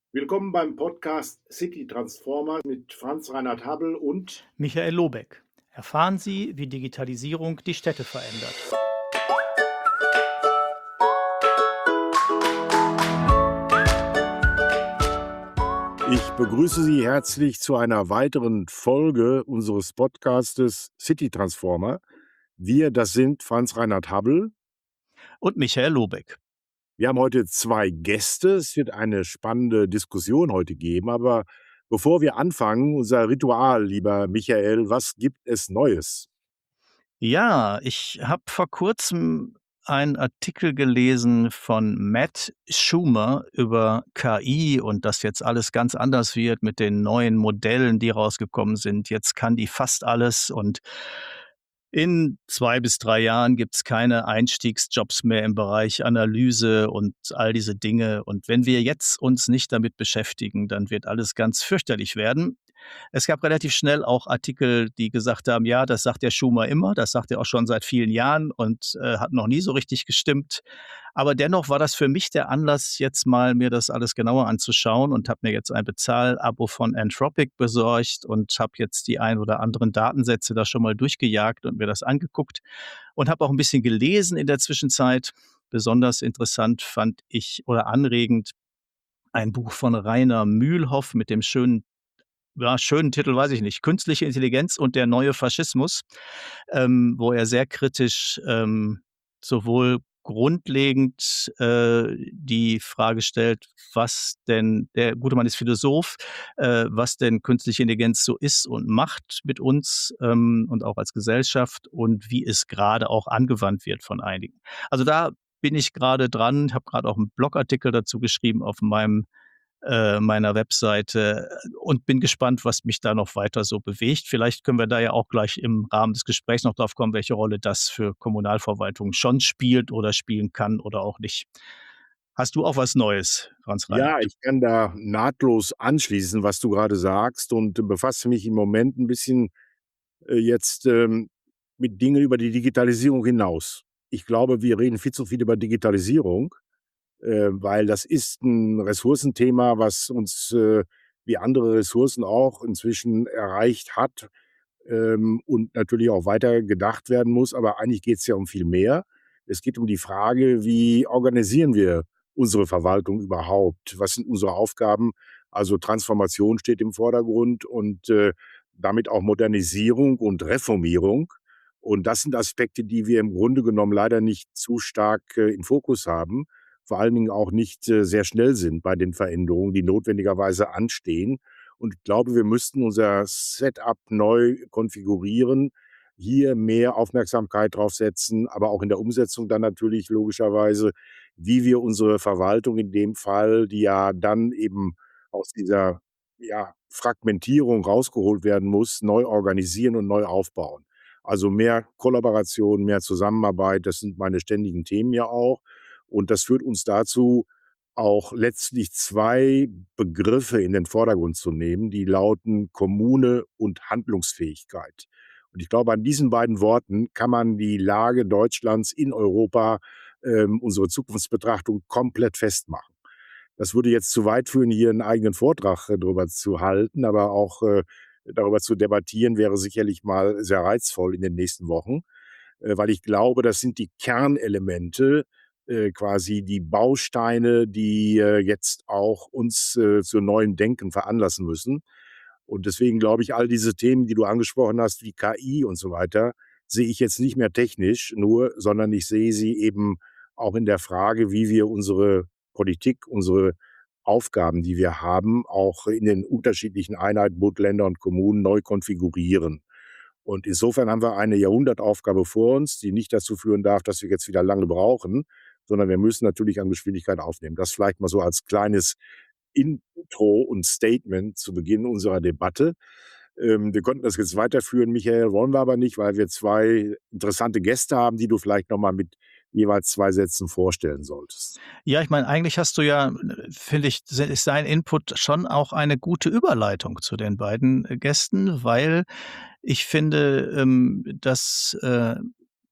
Willkommen beim Podcast City Transformer mit Franz Reinhard Habbel und Michael Lobeck. Erfahren Sie, wie Digitalisierung die Städte verändert. ich begrüße Sie herzlich zu einer weiteren Folge unseres Podcastes City Transformer. Wir, das sind Franz Reinhard Habbel. Und Michael Lobeck. Wir haben heute zwei Gäste. Es wird eine spannende Diskussion heute geben. Aber bevor wir anfangen, unser Ritual, lieber Michael, was gibt es Neues? Ja, ich habe vor kurzem einen Artikel gelesen von Matt Schumer über KI und dass jetzt alles ganz anders wird mit den neuen Modellen, die rausgekommen sind. Jetzt kann die fast alles und in 2 bis 3 Jahren gibt's keine Einstiegsjobs mehr im Bereich Analyse und all diese Dinge. Und wenn wir jetzt uns nicht damit beschäftigen, dann wird alles ganz fürchterlich werden. Es gab relativ schnell auch Artikel, die gesagt haben: „Ja, das sagt der Schumer immer, das sagt er auch schon seit vielen Jahren und, hat noch nie so richtig gestimmt.“ Aber dennoch war das für mich der Anlass, jetzt mal mir das alles genauer anzuschauen und habe mir jetzt ein Bezahlabo von Anthropic besorgt und habe jetzt die ein oder anderen Datensätze da schon mal durchgejagt und mir das angeguckt und habe auch ein bisschen gelesen in der Zwischenzeit. Besonders interessant fand ich oder anregend ein Buch von Rainer Mühlhoff mit dem schönen Titel, weiß ich nicht, „Künstliche Intelligenz und der neue Faschismus“, wo er sehr kritisch, sowohl grundlegend, die Frage stellt, was denn der gute Mann ist Philosoph, was denn künstliche Intelligenz so ist und macht mit uns, und auch als Gesellschaft und wie es gerade auch angewandt wird von einigen. Also, da bin ich gerade dran, habe gerade auch einen Blogartikel dazu geschrieben auf meiner Webseite und bin gespannt, was mich da noch weiter so bewegt. Vielleicht können wir da ja auch gleich im Rahmen des Gesprächs noch drauf kommen, welche Rolle das für Kommunalverwaltung schon spielt oder spielen kann oder auch nicht. Hast du auch was Neues, Franz Ja, Reinhardt? ich kann da nahtlos anschließen, was du gerade sagst und befasse mich im Moment ein bisschen jetzt mit Dingen über die Digitalisierung hinaus. Ich glaube, wir reden viel zu viel über Digitalisierung, weil das ist ein Ressourcenthema, was uns wie andere Ressourcen auch inzwischen erreicht hat, und natürlich auch weiter gedacht werden muss. Aber eigentlich geht es ja um viel mehr. Es geht um die Frage, wie organisieren wir unsere Verwaltung überhaupt? Was sind unsere Aufgaben? Also Transformation steht im Vordergrund und damit auch Modernisierung und Reformierung. Und das sind Aspekte, die wir im Grunde genommen leider nicht zu stark im Fokus haben, vor allen Dingen auch nicht sehr schnell sind bei den Veränderungen, die notwendigerweise anstehen. Und ich glaube, wir müssten unser Setup neu konfigurieren, hier mehr Aufmerksamkeit drauf setzen, aber auch in der Umsetzung dann natürlich logischerweise, wie wir unsere Verwaltung in dem Fall, die ja dann eben aus dieser, ja, Fragmentierung rausgeholt werden muss, neu organisieren und neu aufbauen. Also mehr Kollaboration, mehr Zusammenarbeit, das sind meine ständigen Themen ja auch. Und das führt uns dazu, auch letztlich 2 Begriffe in den Vordergrund zu nehmen, die lauten Kommune und Handlungsfähigkeit. Und ich glaube, an diesen beiden Worten kann man die Lage Deutschlands in Europa, unsere Zukunftsbetrachtung komplett festmachen. Das würde jetzt zu weit führen, hier einen eigenen Vortrag drüber zu halten, aber auch darüber zu debattieren, wäre sicherlich mal sehr reizvoll in den nächsten Wochen, weil ich glaube, das sind die Kernelemente, quasi die Bausteine, die jetzt auch uns zu neuem Denken veranlassen müssen. Und deswegen glaube ich, all diese Themen, die du angesprochen hast, wie KI und so weiter, sehe ich jetzt nicht mehr technisch nur, sondern ich sehe sie eben auch in der Frage, wie wir unsere Politik, unsere Aufgaben, die wir haben, auch in den unterschiedlichen Einheiten, Bund, Länder und Kommunen neu konfigurieren. Und insofern haben wir eine Jahrhundertaufgabe vor uns, die nicht dazu führen darf, dass wir jetzt wieder lange brauchen, sondern wir müssen natürlich an Geschwindigkeit aufnehmen. Das vielleicht mal so als kleines Intro und Statement zu Beginn unserer Debatte. Wir könnten das jetzt weiterführen, Michael, wollen wir aber nicht, weil wir 2 interessante Gäste haben, die du vielleicht noch mal mit jeweils 2 Sätzen vorstellen solltest. Ja, ich meine, eigentlich hast du ja, finde ich, ist dein Input schon auch eine gute Überleitung zu den beiden, Gästen, weil ich finde, dass,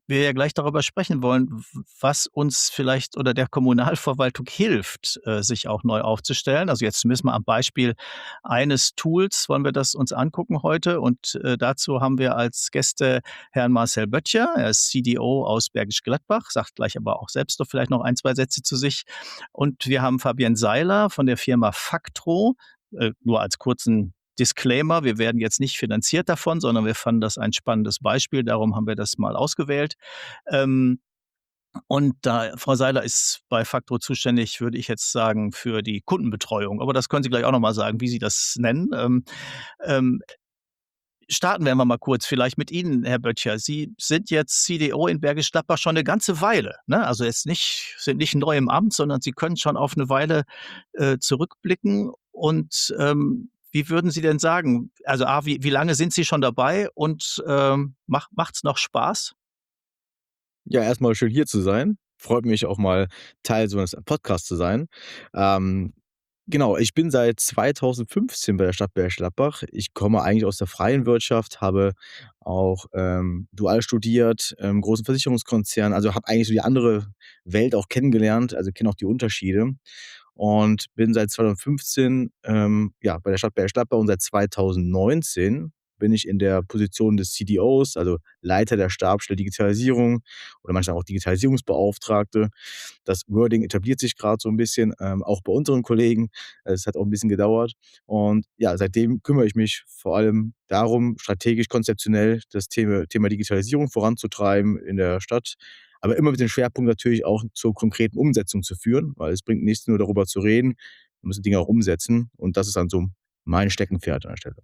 wir ja gleich darüber sprechen wollen, was uns vielleicht oder der Kommunalverwaltung hilft, sich auch neu aufzustellen. Also jetzt müssen wir am Beispiel eines Tools wollen wir das uns angucken heute und dazu haben wir als Gäste Herrn Marcel Böttcher. Er ist CDO aus Bergisch Gladbach, sagt gleich aber auch selbst doch vielleicht noch ein, zwei Sätze zu sich. Und wir haben Fabian Seiler von der Firma Factro. Nur als kurzen Disclaimer, wir werden jetzt nicht finanziert davon, sondern wir fanden das ein spannendes Beispiel, darum haben wir das mal ausgewählt. Ähm, und da Frau Seiler ist bei Factro zuständig, würde ich jetzt sagen, für die Kundenbetreuung. Aber das können Sie gleich auch noch mal sagen, wie Sie das nennen. Ähm, starten wir mal kurz vielleicht mit Ihnen, Herr Böttcher. Sie sind jetzt CDO in Bergisch Gladbach schon eine ganze Weile, ne? Also jetzt nicht sind nicht neu im Amt, sondern Sie können schon auf eine Weile, zurückblicken. Und, wie würden Sie denn sagen also A, wie lange sind Sie schon dabei und, macht's noch Spaß? Ja, erstmal schön hier zu sein. Freut mich auch mal Teil so eines Podcasts zu sein. Ähm, genau, ich bin seit 2015 bei der Stadt Bergisch Gladbach. Ich komme eigentlich aus der freien Wirtschaft, habe auch, dual studiert, großen Versicherungskonzern, also habe eigentlich so die andere Welt auch kennengelernt, also kenne auch die Unterschiede und bin seit 2015, ja, bei der Stadt Bergisch Gladbach und seit 2019 bin ich in der Position des CDOs, also Leiter der Stabsstelle Digitalisierung oder manchmal auch Digitalisierungsbeauftragte. Das Wording etabliert sich gerade so ein bisschen, auch bei unseren Kollegen. Es hat auch ein bisschen gedauert. Und ja, seitdem kümmere ich mich vor allem darum, strategisch, konzeptionell das Thema Digitalisierung voranzutreiben in der Stadt, aber immer mit dem Schwerpunkt natürlich auch zur konkreten Umsetzung zu führen, weil es bringt nichts, nur darüber zu reden. Wir müssen Dinge auch umsetzen und das ist dann so mein Steckenpferd an der Stelle.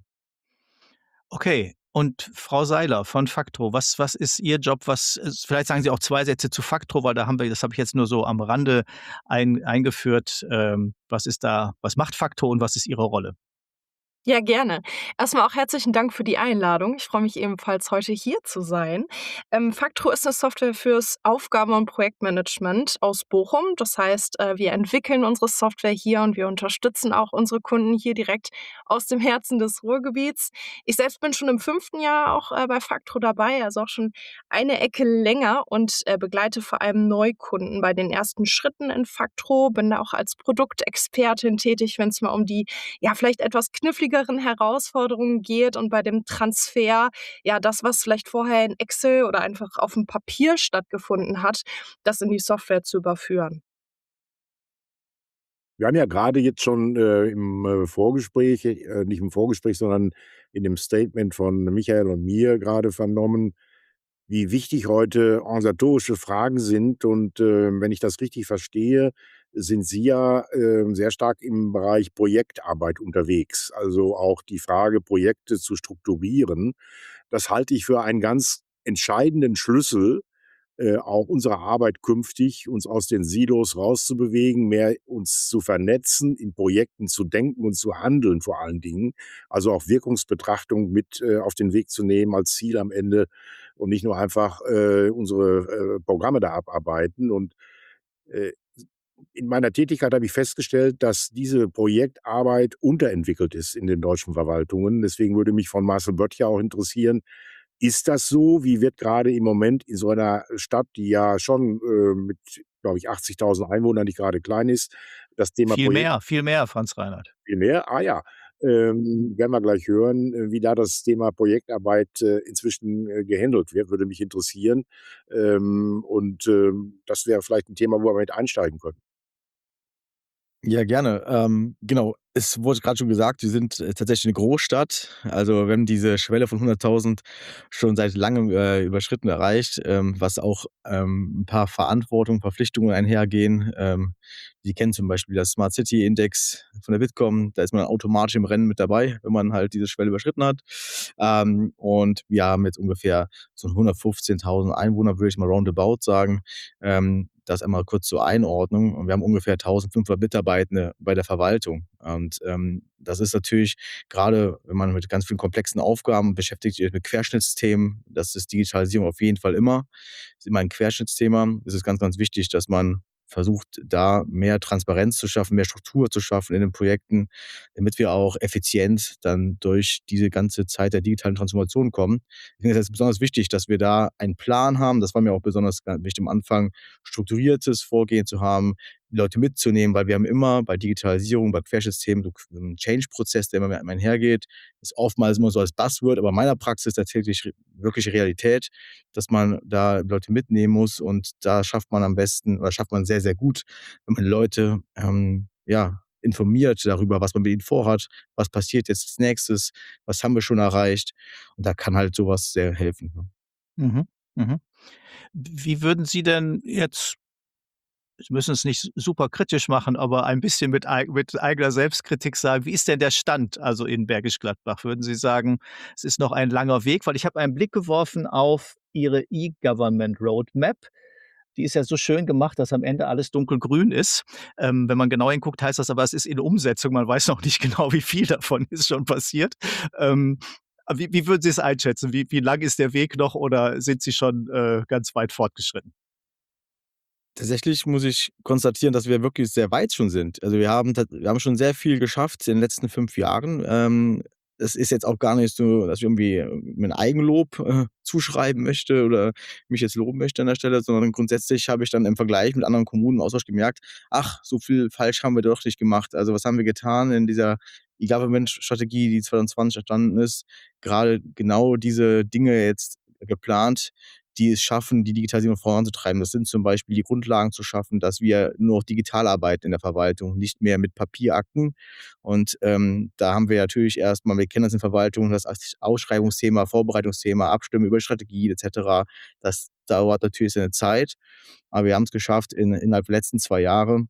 Okay. Und Frau Seiler von Factro, was ist Ihr Job? Was vielleicht sagen Sie auch 2 Sätze zu Factro, weil da haben wir das habe ich jetzt nur so am Rande eingeführt. Was macht Factro und was ist Ihre Rolle? Ja, gerne. Erstmal auch herzlichen Dank für die Einladung. Ich freue mich ebenfalls, heute hier zu sein. Factro ist eine Software fürs Aufgaben und Projektmanagement aus Bochum. Das heißt, wir entwickeln unsere Software hier und wir unterstützen auch unsere Kunden hier direkt aus dem Herzen des Ruhrgebiets. Ich selbst bin schon im 5. Jahr auch, bei Factro dabei, also auch schon eine Ecke länger und, begleite vor allem Neukunden bei den ersten Schritten in Factro. Bin da auch als Produktexpertin tätig, wenn es mal um die ja, vielleicht etwas kniffligeren Herausforderungen geht und bei dem Transfer, ja, das, was vielleicht vorher in Excel oder einfach auf dem Papier stattgefunden hat, das in die Software zu überführen. Wir haben ja gerade jetzt schon, im, Vorgespräch nicht im Vorgespräch, sondern in dem Statement von Michael und mir gerade vernommen, wie wichtig heute organisatorische Fragen sind und, wenn ich das richtig verstehe, sind Sie ja, sehr stark im Bereich Projektarbeit unterwegs. Also, auch die Frage, Projekte zu strukturieren. Das halte ich für einen ganz entscheidenden Schlüssel, auch unsere Arbeit künftig, uns aus den Silos rauszubewegen, mehr uns zu vernetzen, in Projekten zu denken und zu handeln vor allen Dingen. Also auch Wirkungsbetrachtung mit, auf den Weg zu nehmen als Ziel am Ende und nicht nur einfach, unsere, Programme da abarbeiten. Und, äh, in meiner Tätigkeit habe ich festgestellt, dass diese Projektarbeit unterentwickelt ist in den deutschen Verwaltungen. Deswegen würde mich von Marcel Böttcher auch interessieren, ist das so? Wie wird gerade im Moment in so einer Stadt, die ja schon, mit, glaube ich, 80.000 Einwohnern nicht gerade klein ist, das Thema Projekt Viel mehr, Franz Reinhardt. viel mehr? Ah ja, werden wir gleich hören, wie da das Thema Projektarbeit, inzwischen, gehandelt wird, würde mich interessieren. Das wäre vielleicht ein Thema, wo wir mit einsteigen können. Ja, gerne. Genau, es wurde gerade schon gesagt, wir sind, tatsächlich eine Großstadt. Also, wir haben diese Schwelle von 100.000 schon seit Langem, überschritten, erreicht, was auch, 'n paar Verantwortung, Verpflichtungen einhergehen. Sie kennen zum Beispiel das Smart City Index von der Bitkom. Da ist man automatisch im Rennen mit dabei, wenn man halt diese Schwelle überschritten hat. Und wir haben jetzt ungefähr so 115.000 Einwohner, würde ich mal roundabout sagen. Das einmal kurz zur Einordnung. Und wir haben ungefähr 1.500 Mitarbeitende bei der Verwaltung. Und, das ist natürlich gerade, wenn man mit ganz vielen komplexen Aufgaben beschäftigt wird, mit Querschnittsthemen, das ist Digitalisierung auf jeden Fall immer. Ist immer ein Querschnittsthema. Es ist ganz, ganz wichtig, dass man versucht, da mehr Transparenz zu schaffen, mehr Struktur zu schaffen in den Projekten, damit wir auch effizient dann durch diese ganze Zeit der digitalen Transformation kommen. Ich denke, das ist besonders wichtig, dass wir da einen Plan haben. Das war mir auch besonders wichtig am Anfang, strukturiertes Vorgehen zu haben, die Leute mitzunehmen, weil wir haben immer bei Digitalisierung, bei Querschnittsthemen so 'n Change-Prozess, der immer mit einhergeht. Ist oftmals immer so als Buzzword, aber in meiner Praxis tatsächlich wirkliche Realität, dass man da Leute mitnehmen muss, und da schafft man am besten oder schafft man sehr, sehr gut, wenn man Leute, ja, informiert darüber, was man mit ihnen vorhat, was passiert jetzt als Nächstes, was haben wir schon erreicht, und da kann halt sowas sehr helfen, ne? Mhm, mhm. Wie würden Sie denn jetzt Sie müssen es nicht super kritisch machen, aber ein bisschen mit eigener Selbstkritik sagen, wie ist denn der Stand, also in Bergisch Gladbach? Würden Sie sagen, es ist noch ein langer Weg? Weil ich habe einen Blick geworfen auf Ihre E-Government Roadmap. Die ist ja so schön gemacht, dass am Ende alles dunkelgrün ist. Wenn man genau hinguckt, heißt das aber, es ist in Umsetzung. Man weiß noch nicht genau, wie viel davon ist schon passiert. Ähm, wie würden Sie es einschätzen? Wie lang ist der Weg noch oder sind Sie schon, ganz weit fortgeschritten? Tatsächlich muss ich konstatieren, dass wir wirklich sehr weit schon sind. Also, wir haben schon sehr viel geschafft in den letzten 5 Jahren. Es ist jetzt auch gar nicht so, dass ich irgendwie mir 'n Eigenlob, zuschreiben möchte oder mich jetzt loben möchte an der Stelle, sondern grundsätzlich habe ich dann im Vergleich mit anderen Kommunen im Austausch gemerkt: „Ach, so viel falsch haben wir doch nicht gemacht.“ Also, was haben wir getan in dieser E-Government-Strategie, die 2020 entstanden ist? Gerade genau diese Dinge jetzt geplant, die es schaffen, die Digitalisierung voranzutreiben. Das sind zum Beispiel die Grundlagen zu schaffen, dass wir nur noch digital arbeiten in der Verwaltung, nicht mehr mit Papierakten. Und, da haben wir natürlich erstmal, wir kennen das in Verwaltung, das Ausschreibungsthema, Vorbereitungsthema, Abstimmen über Strategie et cetera. Das dauert natürlich seine Zeit, aber wir haben es geschafft, innerhalb der letzten 2 Jahre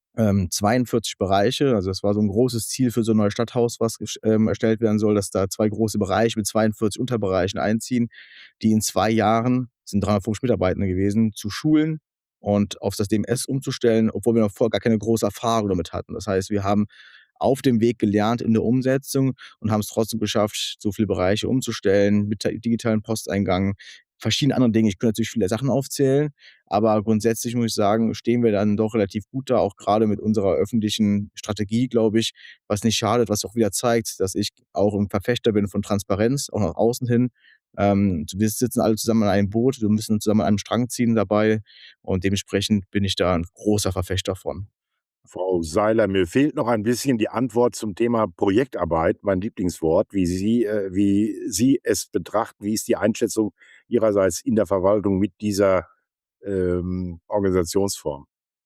42 Bereiche. Also, das war so 'n großes Ziel für so 'n neues Stadthaus, was erstellt werden soll, dass da 2 große Bereiche mit 42 Unterbereichen einziehen, die in 2 Jahren, es sind 350 Mitarbeitende gewesen, zu schulen und auf das DMS umzustellen, obwohl wir noch vorher gar keine große Erfahrung damit hatten. Das heißt, wir haben auf dem Weg gelernt in der Umsetzung und haben's trotzdem geschafft, so viele Bereiche umzustellen mit digitalen Posteingang, verschiedene andere Dinge. Ich könnte natürlich viele Sachen aufzählen, aber grundsätzlich muss ich sagen, stehen wir dann doch relativ gut da, auch grade mit unserer öffentlichen Strategie, glaube ich, was nicht schadet, was auch wieder zeigt, dass ich auch 'n Verfechter bin von Transparenz, auch nach außen hin. Wir sitzen alle zusammen in einem Boot, wir müssen zusammen an einem Strang ziehen dabei, und dementsprechend bin ich da 'n großer Verfechter von. Frau Seiler, mir fehlt noch ein bisschen die Antwort zum Thema Projektarbeit, mein Lieblingswort, wie Sie es betrachten. Wie ist die Einschätzung Ihrerseits in der Verwaltung mit dieser, Organisationsform?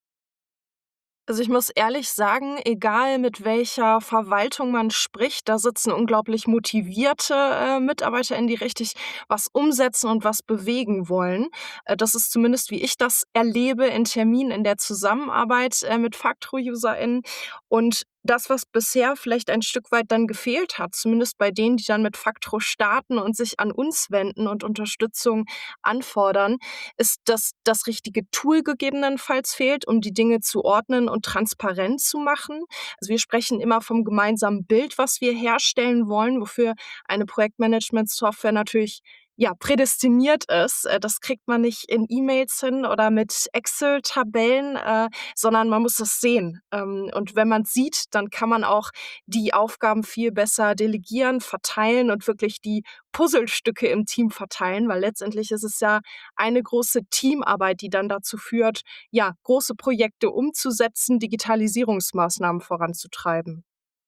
Also, ich muss ehrlich sagen, egal mit welcher Verwaltung man spricht, da sitzen unglaublich motivierte, MitarbeiterInnen, die richtig was umsetzen und was bewegen wollen. Das ist zumindest, wie ich das erlebe in Terminen in der Zusammenarbeit, mit Faktro-UserInnen. Und das, was bisher vielleicht ein Stück weit dann gefehlt hat, zumindest bei denen, die dann mit Faktro starten und sich an uns wenden und Unterstützung anfordern, ist, dass das richtige Tool gegebenenfalls fehlt, um die Dinge zu ordnen und transparent zu machen. Also, wir sprechen immer vom gemeinsamen Bild, was wir herstellen wollen, wofür eine Projektmanagement-Software natürlich, ja, prädestiniert ist. Das kriegt man nicht in E-Mails hin oder mit Excel-Tabellen, sondern man muss es sehen. Und wenn man's sieht, dann kann man auch die Aufgaben viel besser delegieren, verteilen und wirklich die Puzzlestücke im Team verteilen, weil letztendlich ist es ja eine große Teamarbeit, die dann dazu führt, ja, große Projekte umzusetzen, Digitalisierungsmaßnahmen voranzutreiben.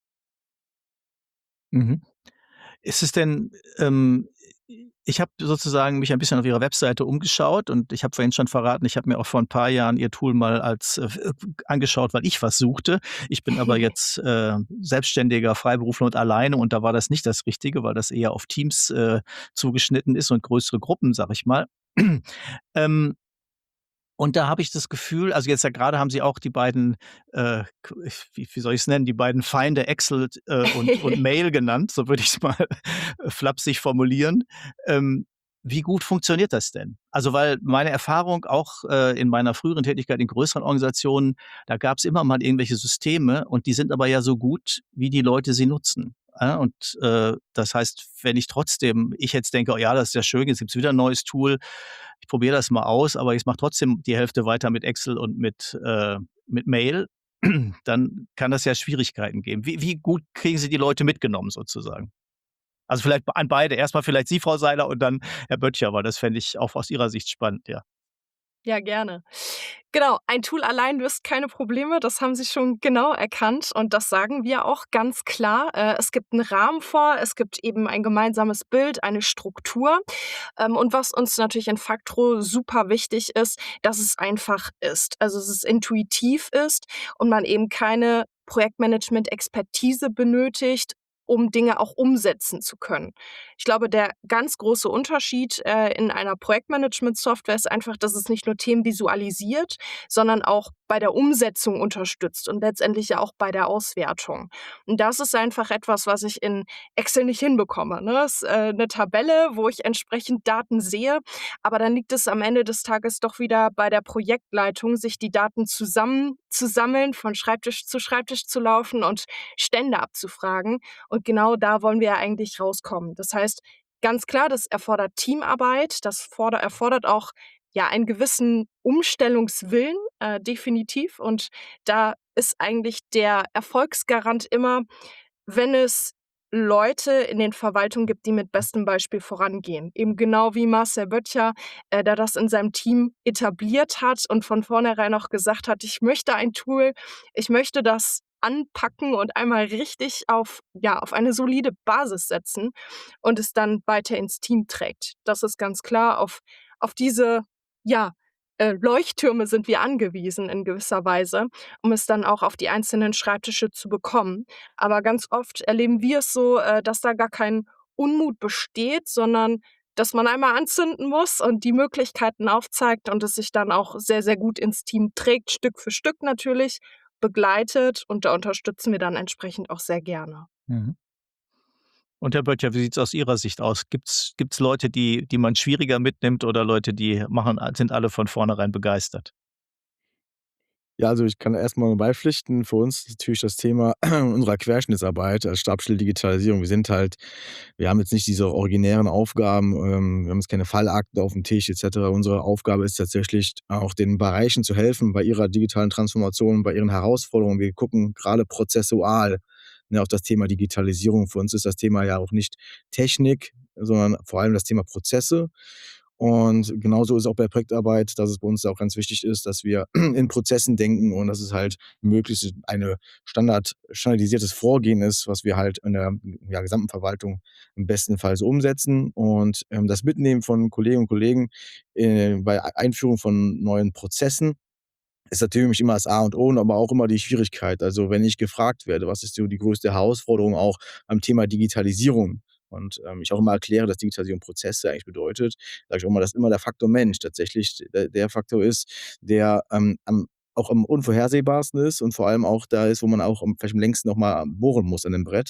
Mhm. Ist es denn ich habe sozusagen mich ein bisschen auf Ihrer Webseite umgeschaut und ich habe vorhin schon verraten, ich habe mir auch vor 'n paar Jahren Ihr Tool mal als angeschaut, weil ich was suchte. Ich bin aber jetzt, selbstständiger Freiberufler und alleine und da war das nicht das Richtige, weil das eher auf Teams, zugeschnitten ist und größere Gruppen, sage ich mal. Ähm, und da habe ich das Gefühl, also jetzt ja grade haben Sie auch die beiden, wie soll ich's nennen, die beiden Feinde Excel, und Mail genannt, so würde ich's mal flapsig formulieren. Wie gut funktioniert das denn? Also, weil meine Erfahrung auch, in meiner früheren Tätigkeit in größeren Organisationen, da gab's immer mal irgendwelche Systeme und die sind aber ja so gut, wie die Leute sie nutzen. Und das heißt, wenn ich jetzt denke: „Oh ja, das ist ja schön, jetzt gibt's wieder 'n neues Tool. Ich probiere das mal aus, aber ich mache trotzdem die Hälfte weiter mit Excel und mit Mail“, dann kann das ja Schwierigkeiten geben. Wie gut kriegen Sie die Leute mitgenommen sozusagen? Also, vielleicht an beide. Erst mal vielleicht Sie, Frau Seiler, und dann Herr Böttcher, weil das fände ich auch aus Ihrer Sicht spannend, ja. Ja, gerne. Genau, ein Tool allein löst keine Probleme, das haben Sie schon genau erkannt und das sagen wir auch ganz klar. Es gibt einen Rahmen vor, es gibt eben ein gemeinsames Bild, eine Struktur. Und was uns natürlich in Factro super wichtig ist, dass es einfach ist. Also, dass es intuitiv ist und man eben keine Projektmanagement-Expertise benötigt, um Dinge auch umsetzen zu können. Ich glaube, der ganz große Unterschied, in einer Projektmanagement-Software ist einfach, dass es nicht nur Themen visualisiert, sondern auch bei der Umsetzung unterstützt und letztendlich ja auch bei der Auswertung. Und das ist einfach etwas, was ich in Excel nicht hinbekomme, ne? Ist, 'ne Tabelle, wo ich entsprechend Daten sehe, aber dann liegt es am Ende des Tages doch wieder bei der Projektleitung, sich die Daten zusammen zu sammeln, von Schreibtisch zu laufen und Stände abzufragen. Und genau da wollen wir ja eigentlich rauskommen. Das heißt, ganz klar, das erfordert Teamarbeit, erfordert auch, ja, einen gewissen Umstellungswillen, definitiv. Und da ist eigentlich der Erfolgsgarant immer, wenn es Leute in den Verwaltungen gibt, die mit bestem Beispiel vorangehen. Eben genau wie Marcel Böttcher, der das in seinem Team etabliert hat und von vornherein auch gesagt hat: „Ich möchte ein Tool, ich möchte das anpacken und einmal richtig auf eine solide Basis setzen und es dann weiter ins Team trägt.“ Das ist ganz klar. Auf diese, ja, Leuchttürme sind wir angewiesen in gewisser Weise, um es dann auch auf die einzelnen Schreibtische zu bekommen. Aber ganz oft erleben wir es so, dass da gar kein Unmut besteht, sondern dass man einmal anzünden muss und die Möglichkeiten aufzeigt und es sich dann auch sehr, sehr gut ins Team trägt, Stück für Stück natürlich, begleitet und da unterstützen wir dann entsprechend auch sehr gerne. Mhm. Und Herr Böttcher, wie sieht's aus Ihrer Sicht aus? Gibt's Leute, die man schwieriger mitnimmt oder Leute, die sind alle von vornherein begeistert? Ja, also ich kann erst mal beipflichten, für uns ist natürlich das Thema unserer Querschnittsarbeit als Stabsstelle Digitalisierung. Wir haben jetzt nicht diese originären Aufgaben, wir haben jetzt keine Fallakten auf dem Tisch et cetera. Unsere Aufgabe ist tatsächlich auch den Bereichen zu helfen bei ihrer digitalen Transformation, bei ihren Herausforderungen. Wir gucken gerade prozessual, ne, auf das Thema Digitalisierung. Für uns ist das Thema ja auch nicht Technik, sondern vor allem das Thema Prozesse. Und genauso ist es auch bei Projektarbeit, dass es bei uns auch ganz wichtig ist, dass wir in Prozessen denken und dass es halt möglichst eine standardisiertes Vorgehen ist, was wir halt in der, ja, gesamten Verwaltung im besten Fall so umsetzen. Und, das Mitnehmen von Kolleginnen und Kollegen, bei Einführung von neuen Prozessen ist natürlich immer das A und O, aber auch immer die Schwierigkeit. Also, wenn ich gefragt werde: „Was ist so die größte Herausforderung auch am Thema Digitalisierung?“ Und, ich auch immer erkläre, dass Digitalisierung Prozesse eigentlich bedeutet, sage ich auch immer, dass immer der Faktor Mensch tatsächlich der Faktor ist, der, auch am unvorhersehbarsten ist und vor allem auch da ist, wo man auch vielleicht am längsten noch mal bohren muss an dem Brett.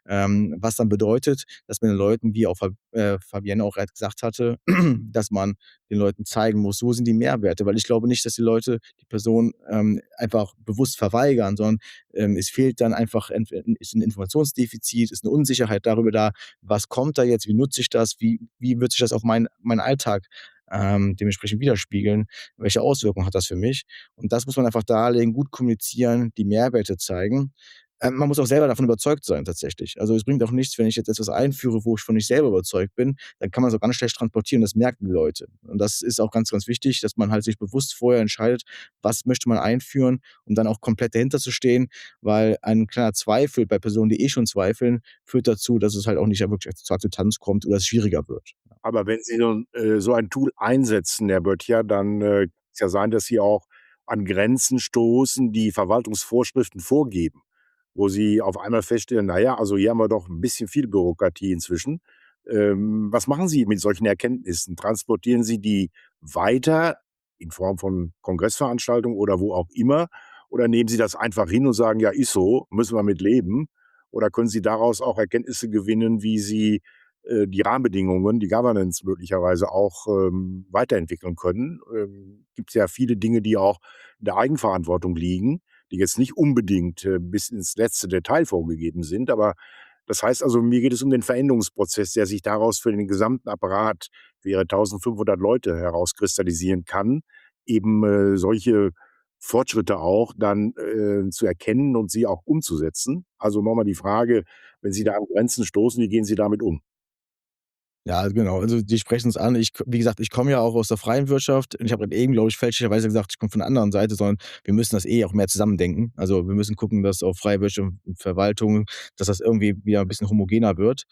Was dann bedeutet, dass man den Leuten, wie auch Fabienne auch grad gesagt hatte, dass man den Leuten zeigen muss, wo sind die Mehrwerte, weil ich glaube nicht, dass die Person, einfach bewusst verweigern, sondern, es fehlt dann einfach ist 'n Informationsdefizit, ist 'ne Unsicherheit darüber da, was kommt da jetzt, wie nutze ich das, wie wird sich das auf meinen Alltag, dementsprechend widerspiegeln, welche Auswirkungen hat das für mich? Und das muss man einfach darlegen, gut kommunizieren, die Mehrwerte zeigen. Man muss auch selber davon überzeugt sein tatsächlich. Also, es bringt auch nichts, wenn ich jetzt etwas einführe, wo ich von nicht selber überzeugt bin, dann kann man's auch ganz schlecht transportieren, das merken die Leute. Und das ist auch ganz, ganz wichtig, dass man halt sich bewusst vorher entscheidet, was möchte man einführen, um dann auch komplett dahinter zu stehen, weil ein kleiner Zweifel bei Personen, die eh schon zweifeln, führt dazu, dass es halt auch nicht wirklich zur Akzeptanz kommt oder es schwieriger wird. Aber wenn Sie so ein Tool einsetzen, Herr Böttcher, dann, kann's ja sein, dass Sie auch an Grenzen stoßen, die Verwaltungsvorschriften vorgeben, wo Sie auf einmal feststellen: „Na ja, also hier haben wir doch 'n bisschen viel Bürokratie inzwischen.“ Was machen Sie mit solchen Erkenntnissen? Transportieren Sie die weiter in Form von Kongressveranstaltungen oder wo auch immer? Oder nehmen Sie das einfach hin und sagen: „Ja, ist so, müssen wir mit leben?“ Oder können Sie daraus auch Erkenntnisse gewinnen, wie Sie die Rahmenbedingungen, die Governance möglicherweise auch, weiterentwickeln können. Gibt's ja viele Dinge, die auch in der Eigenverantwortung liegen, die jetzt nicht unbedingt, bis ins letzte Detail vorgegeben sind, aber Das heißt also, mir geht es um den Veränderungsprozess, der sich daraus für den gesamten Apparat, für Ihre 1.500 Leute herauskristallisieren kann, eben, solche Fortschritte auch dann, zu erkennen und sie auch umzusetzen. Also, noch mal die Frage, wenn Sie da an Grenzen stoßen, wie gehen Sie damit um? Ja, genau. Also, die sprechen es an. Wie gesagt, ich komme ja auch aus der freien Wirtschaft und ich habe grad eben, glaube ich, fälschlicherweise gesagt, ich komme von der anderen Seite, sondern wir müssen das auch mehr zusammendenken. Also, wir müssen gucken, dass auch freie Wirtschaft und Verwaltung, dass das irgendwie wieder ein bisschen homogener wird.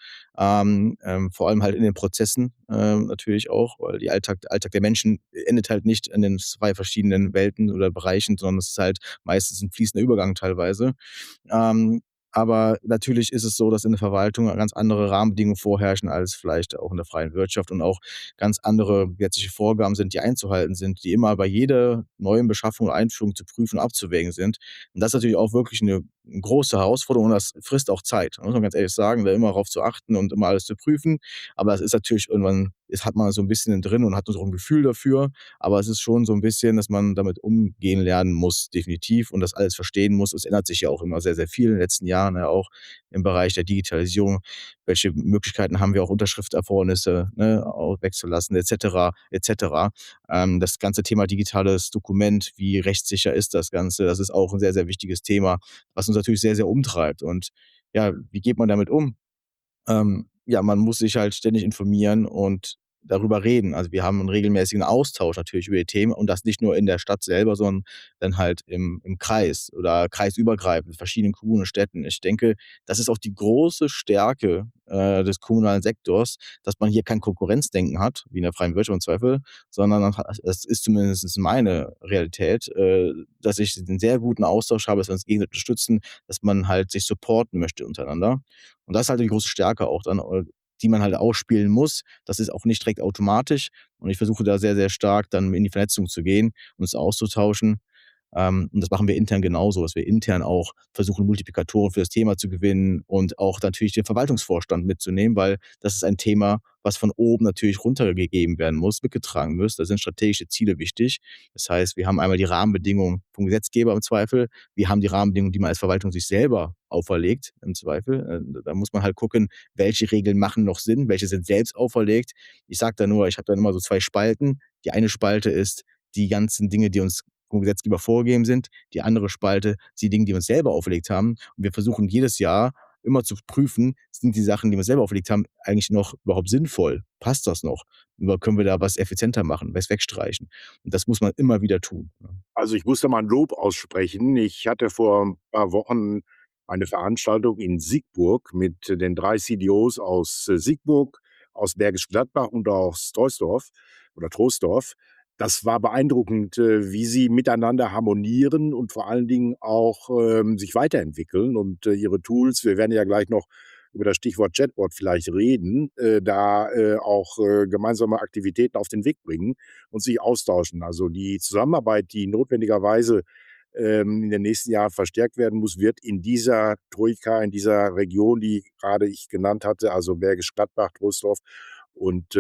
Vor allem halt in den Prozessen, natürlich auch, weil der Alltag der Menschen endet halt nicht in den 2 verschiedenen Welten oder Bereichen, sondern es ist halt meistens ein fließender Übergang teilweise. Ähm, aber natürlich ist es so, dass in der Verwaltung ganz andere Rahmenbedingungen vorherrschen als vielleicht auch in der freien Wirtschaft und auch ganz andere gesetzliche Vorgaben sind, die einzuhalten sind, die immer bei jeder neuen Beschaffung und Einführung zu prüfen und abzuwägen sind. Und das ist natürlich auch wirklich eine große Herausforderung und das frisst auch Zeit. Da muss man ganz ehrlich sagen, da immer darauf zu achten und immer alles zu prüfen. Aber es ist natürlich irgendwann, das hat man so ein bisschen drin und hat so ein Gefühl dafür. Aber es ist schon so ein bisschen, dass man damit umgehen lernen muss, definitiv, und das alles verstehen muss. Es ändert sich ja auch immer sehr, sehr viel in den letzten Jahren, ja auch im Bereich der Digitalisierung. Welche Möglichkeiten haben wir auch, Unterschrifterfordernisse, ne, au wegzulassen et cetera, et cetera. Das ganze Thema digitales Dokument, wie rechtssicher ist das Ganze? Das ist auch ein sehr, sehr wichtiges Thema, was uns natürlich sehr, sehr umtreibt. Und ja, wie geht man damit um? Ja, man muss sich halt ständig informieren und darüber reden. Also, wir haben 'n regelmäßigen Austausch natürlich über die Themen und das nicht nur in der Stadt selber, sondern dann halt im Kreis oder kreisübergreifend mit verschiedenen Kommunen und Städten. Ich denke, das ist auch die große Stärke, des kommunalen Sektors, dass man hier kein Konkurrenzdenken hat, wie in der freien Wirtschaft im Zweifel, sondern man hat, das ist zumindest meine Realität, dass ich 'n sehr guten Austausch habe, dass wir uns gegenseitig unterstützen, dass man halt sich supporten möchte untereinander. Und das ist halt die große Stärke auch dann, die man halt ausspielen muss. Das ist auch nicht direkt automatisch. Und ich versuche da sehr, sehr stark dann in die Vernetzung zu gehen, uns auszutauschen. Und das machen wir intern genauso, dass wir intern auch versuchen, Multiplikatoren für das Thema zu gewinnen und auch natürlich den Verwaltungsvorstand mitzunehmen, weil das ist ein Thema, was von oben natürlich runtergegeben werden muss, mitgetragen muss. Da sind strategische Ziele wichtig. Das heißt, wir haben einmal die Rahmenbedingungen vom Gesetzgeber im Zweifel. Wir haben die Rahmenbedingungen, die man als Verwaltung sich selber auferlegt im Zweifel. Da muss man halt gucken, welche Regeln machen noch Sinn, welche sind selbst auferlegt. Ich sage da nur, ich habe dann immer so 2 Spalten. Die eine Spalte ist die ganzen Dinge, die uns vom Gesetzgeber vorgegeben sind. Die andere Spalte sind die Dinge, die wir uns selber auferlegt haben. Und wir versuchen jedes Jahr immer zu prüfen, sind die Sachen, die wir uns selber auferlegt haben, eigentlich noch überhaupt sinnvoll? Passt das noch? Oder können wir da was effizienter machen, was wegstreichen? Und das muss man immer wieder tun, ne? Also, ich muss da mal 'n Lob aussprechen. Ich hatte vor 'n paar Wochen eine Veranstaltung in Siegburg mit den 3 CDOs aus, Siegburg, aus Bergisch Gladbach und aus Troisdorf oder Troisdorf. Das war beeindruckend, wie sie miteinander harmonieren und vor allen Dingen auch, sich weiterentwickeln und, ihre Tools, wir werden ja gleich noch über das Stichwort Chatbot vielleicht reden, da, auch, gemeinsame Aktivitäten auf den Weg bringen und sich austauschen. Also, die Zusammenarbeit, die notwendigerweise, in den nächsten Jahren verstärkt werden muss, wird in dieser Troika, in dieser Region, die gerade ich genannt hatte, also Bergisch Gladbach, Troisdorf und,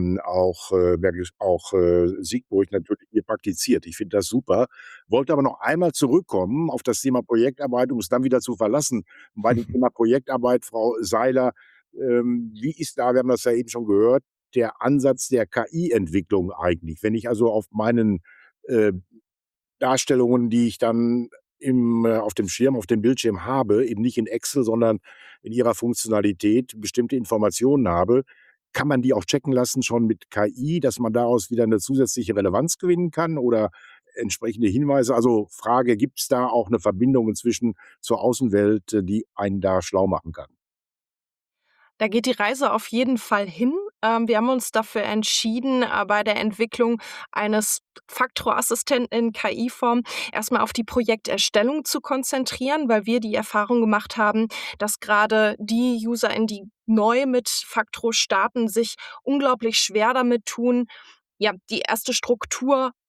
Siegburg natürlich hier praktiziert. Ich finde das super. Wollte aber noch einmal zurückkommen auf das Thema Projektarbeit, um es dann wieder zu verlassen. Und bei dem Thema Projektarbeit, Frau Seiler, wie ist da, wir haben das ja eben schon gehört, der Ansatz der KI-Entwicklung eigentlich? Wenn ich also auf meinen, äh, Darstellungen, die ich dann auf dem Schirm, auf dem Bildschirm habe, eben nicht in Excel, sondern in ihrer Funktionalität bestimmte Informationen habe, kann man die auch checken lassen schon mit KI, dass man daraus wieder 'ne zusätzliche Relevanz gewinnen kann oder entsprechende Hinweise? Also, Frage, gibt's da auch 'ne Verbindung inzwischen zur Außenwelt, die einen da schlau machen kann? Da geht die Reise auf jeden Fall hin. Wir haben uns dafür entschieden, bei der Entwicklung eines Faktorassistenten in KI-Form erstmal auf die Projekterstellung zu konzentrieren, weil wir die Erfahrung gemacht haben, dass gerade die UserInnen, die neu mit Faktro starten, sich unglaublich schwer damit tun, ja, die erste Struktur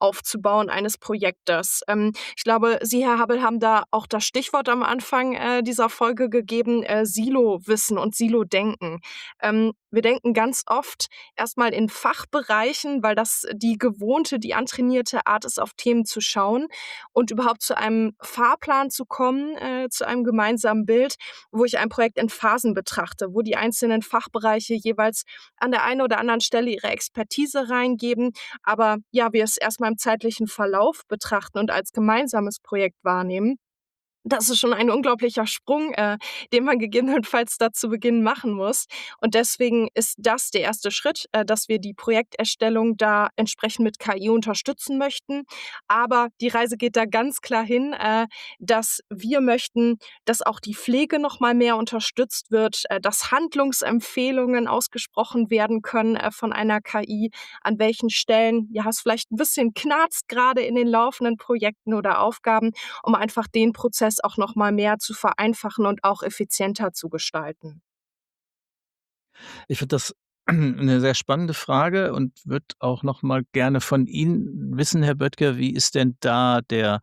aufzubauen eines Projektes. Ich glaube, Sie, Herr Habbel, haben da auch das Stichwort am Anfang dieser Folge gegeben, Silo-Wissen und Silo-Denken. Wir denken ganz oft erstmal in Fachbereichen, weil das die gewohnte, die antrainierte Art ist, auf Themen zu schauen und überhaupt zu einem Fahrplan zu kommen, zu einem gemeinsamen Bild, wo ich ein Projekt in Phasen betrachte, wo die einzelnen Fachbereiche jeweils an der einen oder anderen Stelle ihre Expertise reingeben, aber ja, wir es erstmal im zeitlichen Verlauf betrachten und als gemeinsames Projekt wahrnehmen. Das ist schon ein unglaublicher Sprung, den man gegebenenfalls da zu Beginn machen muss. Und deswegen ist das der erste Schritt, dass wir die Projekterstellung da entsprechend mit KI unterstützen möchten. Aber die Reise geht da ganz klar hin, dass wir möchten, dass auch die Pflege noch mal mehr unterstützt wird, dass Handlungsempfehlungen ausgesprochen werden können, von einer KI, an welchen Stellen, ja, es vielleicht ein bisschen knarzt gerade in den laufenden Projekten oder Aufgaben, um einfach den Prozess auch noch mal mehr zu vereinfachen und auch effizienter zu gestalten. Ich finde das eine sehr spannende Frage und würde auch noch mal gerne von Ihnen wissen, Herr Böttger, wie ist denn da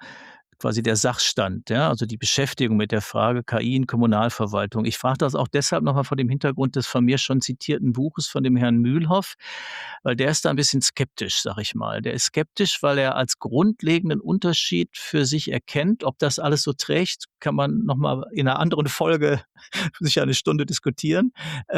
der Sachstand, ja, also die Beschäftigung mit der Frage KI in Kommunalverwaltung. Ich frage das auch deshalb noch mal vor dem Hintergrund des von mir schon zitierten Buches von dem Herrn Mühlhoff, weil der ist da ein bisschen skeptisch, sage ich mal. Der ist skeptisch, weil er als grundlegenden Unterschied für sich erkennt. Ob das alles so trägt, kann man noch mal in einer anderen Folge sicher eine Stunde diskutieren.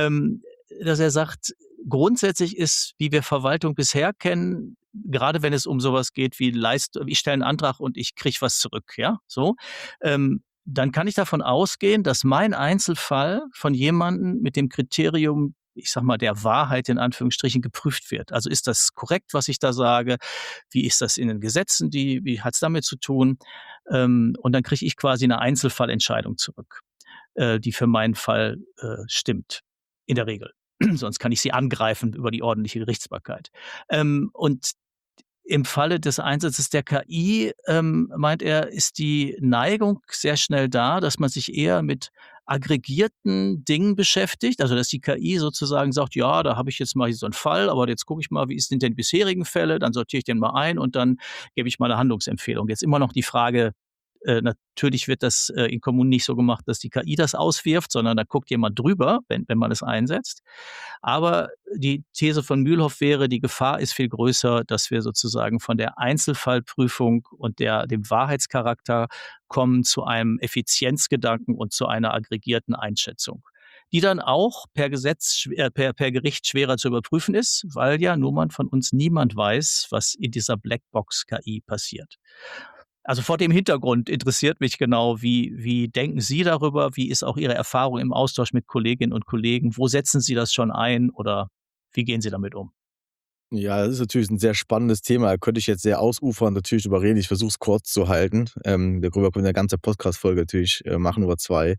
Dass er sagt, grundsätzlich ist, wie wir Verwaltung bisher kennen, gerade wenn es um sowas geht wie ich stelle einen Antrag und ich kriege was zurück, ja, so, dann kann ich davon ausgehen, dass mein Einzelfall von jemandem mit dem Kriterium, ich sage mal, der Wahrheit in Anführungsstrichen geprüft wird. Also, ist das korrekt, was ich da sage? Wie ist das in den Gesetzen? Wie hat's damit zu tun? Und dann kriege ich quasi eine Einzelfallentscheidung zurück, die für meinen Fall, stimmt, in der Regel. Sonst kann ich sie angreifen über die ordentliche Gerichtsbarkeit. Und im Falle des Einsatzes der KI, meint er, ist die Neigung sehr schnell da, dass man sich eher mit aggregierten Dingen beschäftigt. Also, dass die KI sozusagen sagt: „Ja, da habe ich jetzt mal hier so einen Fall, aber jetzt gucke ich mal, wie sind denn die bisherigen Fälle? Dann sortiere ich den mal ein und dann gebe ich mal eine Handlungsempfehlung.“ Jetzt immer noch die Frage, natürlich wird das, in Kommunen nicht so gemacht, dass die KI das auswirft, sondern da guckt jemand drüber, wenn man es einsetzt. Aber die These von Mühlhoff wäre, die Gefahr ist viel größer, dass wir sozusagen von der Einzelfallprüfung und dem Wahrheitscharakter kommen zu einem Effizienzgedanken und zu einer aggregierten Einschätzung, die dann auch per per Gericht schwerer zu überprüfen ist, weil ja nun mal von uns niemand weiß, was in dieser Blackbox KI passiert. Also, vor dem Hintergrund interessiert mich genau, wie denken Sie darüber? Wie ist auch Ihre Erfahrung im Austausch mit Kolleginnen und Kollegen? Wo setzen Sie das schon ein oder wie gehen Sie damit um? Ja, das ist natürlich ein sehr spannendes Thema. Da könnte ich jetzt sehr ausufern natürlich drüber reden. Ich versuche es kurz zu halten. Darüber können wir 'ne ganze Podcast-Folge natürlich, machen oder 2.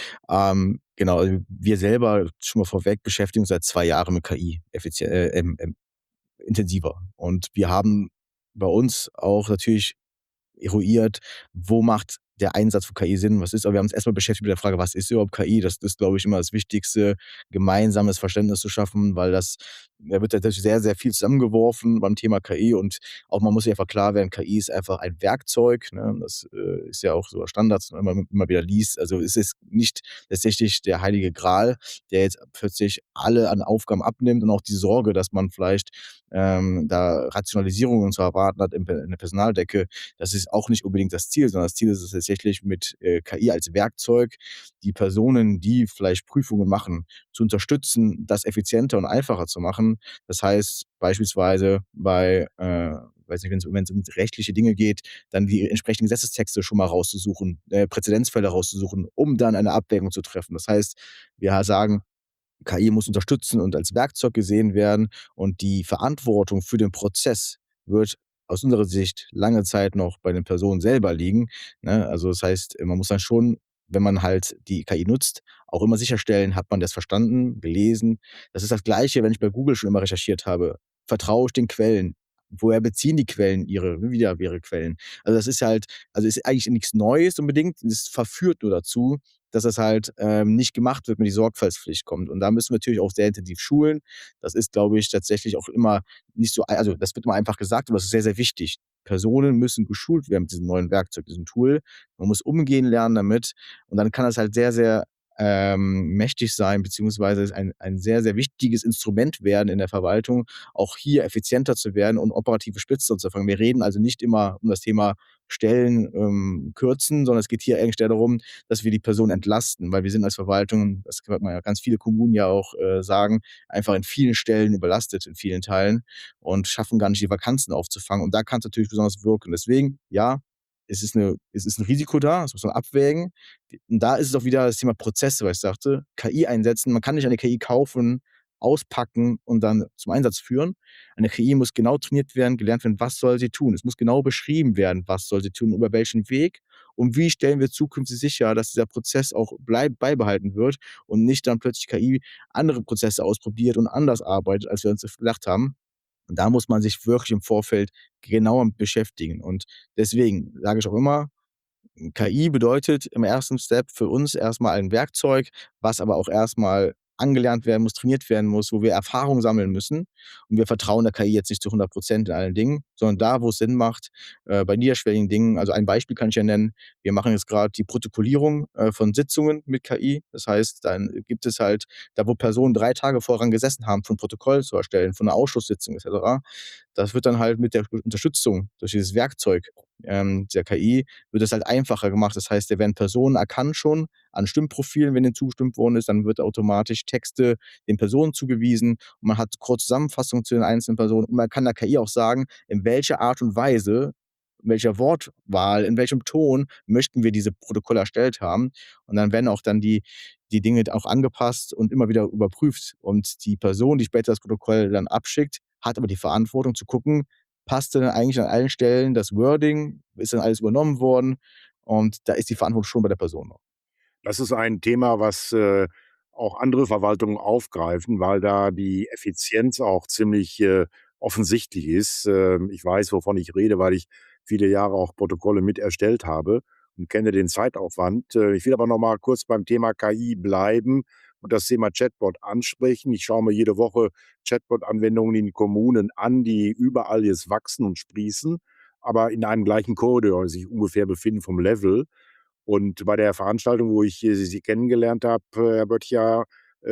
Genau, also wir selber, schon mal vorweg, beschäftigen uns seit 2 Jahren mit KI intensiver. Und wir haben bei uns auch natürlich eruiert, wo macht der Einsatz von KI Sinn, was ist, aber wir haben uns erstmal beschäftigt mit der Frage, was ist überhaupt KI? Das ist, glaube ich, immer das Wichtigste, gemeinsames Verständnis zu schaffen, weil da wird tatsächlich sehr, sehr viel zusammengeworfen beim Thema KI und auch man muss sich einfach klar werden, KI ist einfach ein Werkzeug, ne? Das, ist ja auch so Standard, was man immer wieder liest. Also, es ist nicht tatsächlich der heilige Gral, der jetzt plötzlich alle an Aufgaben abnimmt und auch die Sorge, dass man vielleicht, da Rationalisierungen zu erwarten hat in der Personaldecke, das ist auch nicht unbedingt das Ziel, sondern das Ziel ist es tatsächlich mit, KI als Werkzeug, die Personen, die vielleicht Prüfungen machen, zu unterstützen, das effizienter und einfacher zu machen. Das heißt beispielsweise bei, weiß nicht, wenn es um rechtliche Dinge geht, dann die entsprechenden Gesetzestexte schon mal rauszusuchen, Präzedenzfälle rauszusuchen, um dann eine Abwägung zu treffen. Das heißt, wir sagen, KI muss unterstützen und als Werkzeug gesehen werden und die Verantwortung für den Prozess wird aus unserer Sicht lange Zeit noch bei den Personen selber liegen, ne? Also, das heißt, man muss dann schon, wenn man halt die KI nutzt, auch immer sicherstellen, hat man das verstanden, gelesen? Das ist das Gleiche, wenn ich bei Google schon immer recherchiert habe. Vertraue ich den Quellen? Woher beziehen die Quellen ihre Quellen? Also, das ist halt, also, ist eigentlich nichts Neues unbedingt. Es verführt nur dazu, dass es halt, nicht gemacht wird, wenn die Sorgfaltspflicht kommt. Und da müssen wir natürlich auch sehr intensiv schulen. Das ist, glaube ich, tatsächlich auch immer nicht so, also, das wird immer einfach gesagt, aber das ist sehr, sehr wichtig. Personen müssen geschult werden mit diesem neuen Werkzeug, diesem Tool. Man muss umgehen lernen damit und dann kann das halt sehr, sehr, mächtig sein, beziehungsweise ist ein sehr, sehr wichtiges Instrument werden in der Verwaltung, auch hier effizienter zu werden und operative Spitzen zu fangen. Wir reden also nicht immer um das Thema Stellen, kürzen, sondern es geht hier eigentlich eher darum, dass wir die Person entlasten, weil wir sind als Verwaltung, das hört man ja ganz viele Kommunen ja auch, sagen, einfach in vielen Stellen überlastet, in vielen Teilen und schaffen gar nicht die Vakanzen aufzufangen. Und da kann's natürlich besonders wirken. Deswegen, ja, es ist 'n Risiko da, das muss man abwägen. Und da ist es auch wieder das Thema Prozesse, was ich sagte, KI einsetzen. Man kann nicht eine KI kaufen, auspacken und dann zum Einsatz führen. Eine KI muss genau trainiert werden, gelernt werden, was soll sie tun? Es muss genau beschrieben werden, was soll sie tun, über welchen Weg und wie stellen wir zukünftig sicher, dass dieser Prozess auch beibehalten wird und nicht dann plötzlich KI andere Prozesse ausprobiert und anders arbeitet, als wir uns das gedacht haben. Und da muss man sich wirklich im Vorfeld genauer mit beschäftigen. Und deswegen sage ich auch immer, KI bedeutet im ersten Step für uns erstmal ein Werkzeug, was aber auch erstmal angelernt werden muss, trainiert werden muss, wo wir Erfahrung sammeln müssen. Und wir vertrauen der KI jetzt nicht zu 100% in allen Dingen, sondern da, wo es Sinn macht, bei niederschwelligen Dingen. Also ein Beispiel kann ich ja nennen. Wir machen jetzt gerade die Protokollierung, von Sitzungen mit KI. Das heißt, dann gibt es halt da, wo Personen 3 Tage voran gesessen haben, von Protokoll zu erstellen, von 'ner Ausschusssitzung et cetera. Das wird dann halt mit der Unterstützung durch dieses Werkzeug, der KI wird es halt einfacher gemacht. Das heißt, da werden Personen erkannt schon an Stimmprofilen, wenn denen zugestimmt worden ist, dann wird automatisch Texte den Personen zugewiesen und man hat kurze Zusammenfassungen zu den einzelnen Personen und man kann der KI auch sagen, in welcher Art und Weise, in welcher Wortwahl, in welchem Ton möchten wir diese Protokolle erstellt haben. Und dann werden auch dann die Dinge auch angepasst und immer wieder überprüft. Und die Person, die später das Protokoll dann abschickt, hat aber die Verantwortung zu gucken, passt denn eigentlich an allen Stellen das Wording? Ist dann alles übernommen worden? Und da ist die Verantwortung schon bei der Person noch. Das ist ein Thema, was, auch andere Verwaltungen aufgreifen, weil da die Effizienz auch ziemlich, offensichtlich ist. Ich weiß, wovon ich rede, weil ich viele Jahre auch Protokolle mit erstellt habe und kenne den Zeitaufwand. Ich will aber noch mal kurz beim Thema KI bleiben und das Thema Chatbot ansprechen. Ich schaue mir jede Woche Chatbot-Anwendungen in Kommunen an, die überall jetzt wachsen und sprießen, aber in einem gleichen Korridor sich ungefähr befinden vom Level. Und bei der Veranstaltung, wo ich, Sie kennengelernt habe, Herr Böttcher,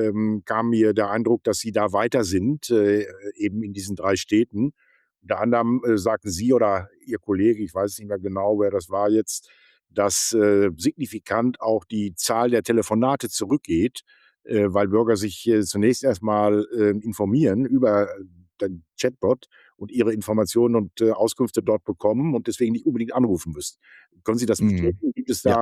kam mir der Eindruck, dass Sie da weiter sind, eben in diesen 3 Städten. Unter anderem, sagten Sie oder Ihr Kollege, ich weiß nicht mehr genau, wer das war jetzt, dass, signifikant auch die Zahl der Telefonate zurückgeht, weil Bürger sich, zunächst erst mal, informieren über den Chatbot und ihre Informationen und, Auskünfte dort bekommen und deswegen nicht unbedingt anrufen müssen. Können Sie das Mhm. bestätigen? Gibt es Ja. da,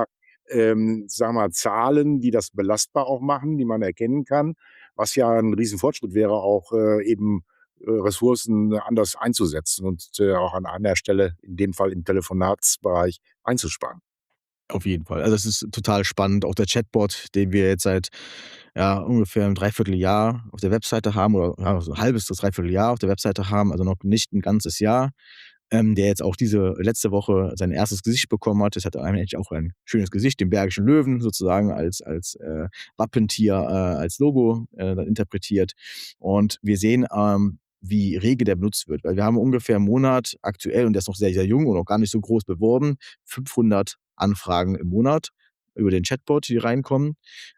sagen wir mal, Zahlen, die das belastbar auch machen, die man erkennen kann, was ja 'n Riesenfortschritt wäre, auch, eben, Ressourcen anders einzusetzen und, auch an einer Stelle, in dem Fall im Telefonatsbereich, einzusparen? Auf jeden Fall. Also, es ist total spannend. Auch der Chatbot, den wir jetzt seit, ja, ungefähr 'nem Dreivierteljahr auf der Webseite haben oder, ja, so 'n halbes bis Dreivierteljahr auf der Webseite haben, also noch nicht 'n ganzes Jahr, der jetzt auch diese letzte Woche sein erstes Gesicht bekommen hat. Das hat eigentlich auch ein schönes Gesicht, den Bergischen Löwen sozusagen als Wappentier, als Logo, dann interpretiert. Und wir sehen, wie rege der benutzt wird, weil wir haben ungefähr im Monat aktuell, und der ist noch sehr, sehr jung und auch gar nicht so groß beworben, 500 Anfragen im Monat über den Chatbot, die reinkommen,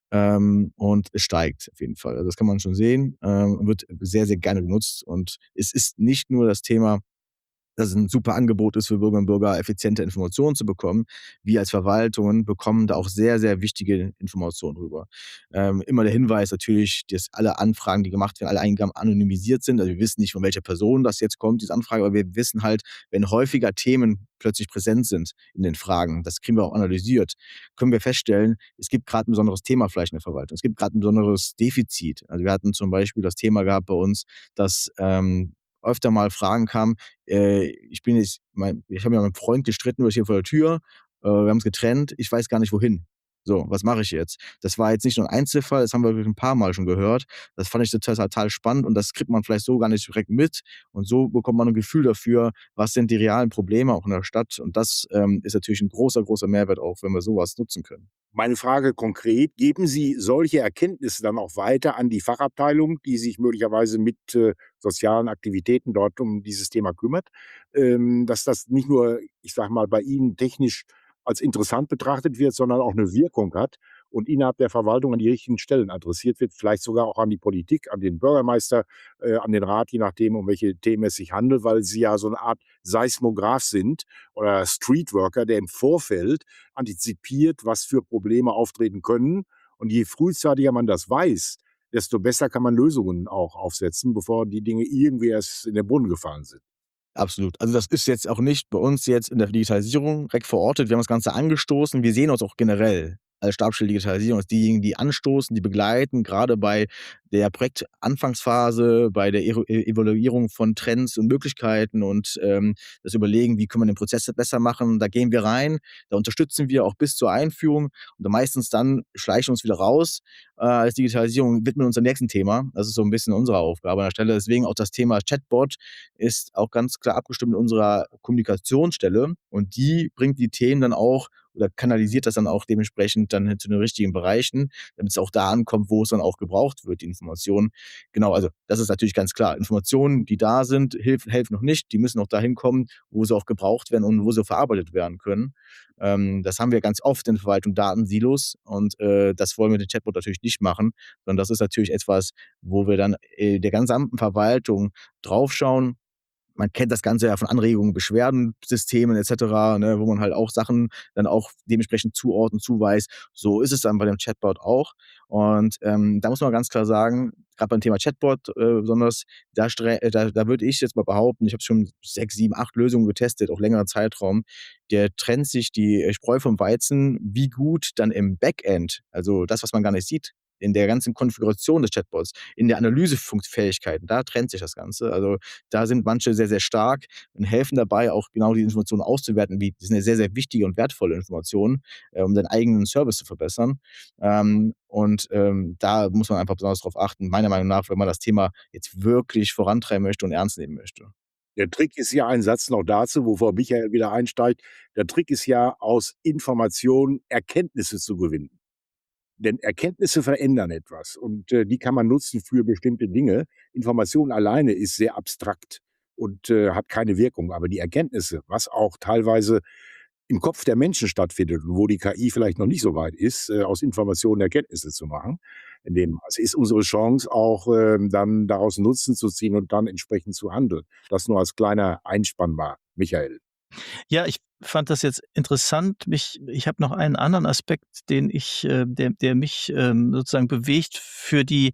und es steigt auf jeden Fall. Also, das kann man schon sehen, und wird sehr, sehr gerne genutzt. Und es ist nicht nur das Thema, dass es 'n super Angebot ist für Bürgerinnen und Bürger, effiziente Informationen zu bekommen. Wir als Verwaltungen bekommen da auch sehr, sehr wichtige Informationen rüber. Immer der Hinweis natürlich, dass alle Anfragen, die gemacht werden, alle Eingaben anonymisiert sind. Also, wir wissen nicht, von welcher Person das jetzt kommt, diese Anfrage, aber wir wissen halt, wenn häufiger Themen plötzlich präsent sind in den Fragen, das kriegen wir auch analysiert, können wir feststellen, es gibt grad 'n besonderes Thema vielleicht in der Verwaltung. Es gibt grad 'n besonderes Defizit. Also, wir hatten zum Beispiel das Thema gehabt bei uns, dass, öfter mal Fragen kamen, ich habe mich mit meinem Freund gestritten, weil ich hier vor der Tür, wir haben uns getrennt, ich weiß gar nicht wohin. So, was mache ich jetzt? Das war jetzt nicht nur 'n Einzelfall, das haben wir wirklich 'n paarmal schon gehört. Das fand ich total spannend und das kriegt man vielleicht so gar nicht direkt mit. Und so bekommt man 'n Gefühl dafür, was sind die realen Probleme auch in der Stadt. Und das, ist natürlich 'n großer, großer Mehrwert auch, wenn wir so was nutzen können. Meine Frage konkret: Geben Sie solche Erkenntnisse dann auch weiter an die Fachabteilung, die sich möglicherweise mit, sozialen Aktivitäten dort um dieses Thema kümmert, dass das nicht nur, ich sage mal, bei Ihnen technisch als interessant betrachtet wird, sondern auch 'ne Wirkung hat und innerhalb der Verwaltung an die richtigen Stellen adressiert wird, vielleicht sogar auch an die Politik, an den Bürgermeister, an den Rat, je nachdem, um welche Themen es sich handelt, weil Sie ja so 'ne Art Seismograph sind oder Streetworker, der im Vorfeld antizipiert, was für Probleme auftreten können. Und je frühzeitiger man das weiß, desto besser kann man Lösungen auch aufsetzen, bevor die Dinge irgendwie erst in den Brunnen gefallen sind. Absolut. Also, das ist jetzt auch nicht bei uns jetzt in der Digitalisierung direkt verortet. Wir haben das Ganze angestoßen. Wir sehen uns auch generell als Stabsstelle Digitalisierung als diejenigen, die anstoßen, die begleiten, gerade bei der Projektanfangsphase, bei der Evaluierung von Trends und Möglichkeiten und, das Überlegen, wie können wir den Prozess besser machen. Da gehen wir rein, da unterstützen wir auch bis zur Einführung und dann meistens dann schleichen wir uns wieder raus, als Digitalisierung, widmen uns dem nächsten Thema. Das ist so ein bisschen unsere Aufgabe an der Stelle. Deswegen auch das Thema Chatbot ist auch ganz klar abgestimmt in unserer Kommunikationsstelle und die bringt die Themen dann auch oder kanalisiert das dann auch dementsprechend dann zu den richtigen Bereichen, damit es auch da ankommt, wo es dann auch gebraucht wird, die Informationen. Genau, also das ist natürlich ganz klar. Informationen, die da sind, helfen noch nicht. Die müssen auch dahin kommen, wo sie auch gebraucht werden und wo sie verarbeitet werden können. Das haben wir ganz oft in der Verwaltung, Datensilos und das wollen wir mit dem Chatbot natürlich nicht machen, sondern das ist natürlich etwas, wo wir dann der gesamten Verwaltung draufschauen. Man kennt das Ganze ja von Anregungen, Beschwerdensystemen et cetera, ne, wo man halt auch Sachen dann auch dementsprechend zuordnet, zuweist. So ist es dann bei dem Chatbot auch. Und, da muss man ganz klar sagen, grad beim Thema Chatbot, besonders, da würde ich jetzt mal behaupten, ich habe schon 6, 7, 8 Lösungen getestet, auch längerer Zeitraum. Der trennt sich die Spreu vom Weizen, wie gut dann im Backend, also das, was man gar nicht sieht, in der ganzen Konfiguration des Chatbots, in der Analysefähigkeiten, da trennt sich das Ganze. Also, da sind manche sehr, sehr stark und helfen dabei, auch genau die Informationen auszuwerten, wie das sind ja sehr, sehr wichtige und wertvolle Informationen, um seinen eigenen Service zu verbessern. Da muss man einfach besonders drauf achten, meiner Meinung nach, wenn man das Thema jetzt wirklich vorantreiben möchte und ernst nehmen möchte. Der Trick ist ja, ein Satz noch dazu, bevor Michael wieder einsteigt. Der Trick ist ja, aus Informationen Erkenntnisse zu gewinnen. Denn Erkenntnisse verändern etwas und, die kann man nutzen für bestimmte Dinge. Information alleine ist sehr abstrakt und, hat keine Wirkung. Aber die Erkenntnisse, was auch teilweise im Kopf der Menschen stattfindet und wo die KI vielleicht noch nicht so weit ist, aus Informationen Erkenntnisse zu machen. In dem Maße ist unsere Chance auch, dann daraus Nutzen zu ziehen und dann entsprechend zu handeln. Das nur als kleiner Einspann mal, Michael. Ja, ich fand das jetzt interessant. Ich habe noch einen anderen Aspekt, den ich der mich, sozusagen bewegt für die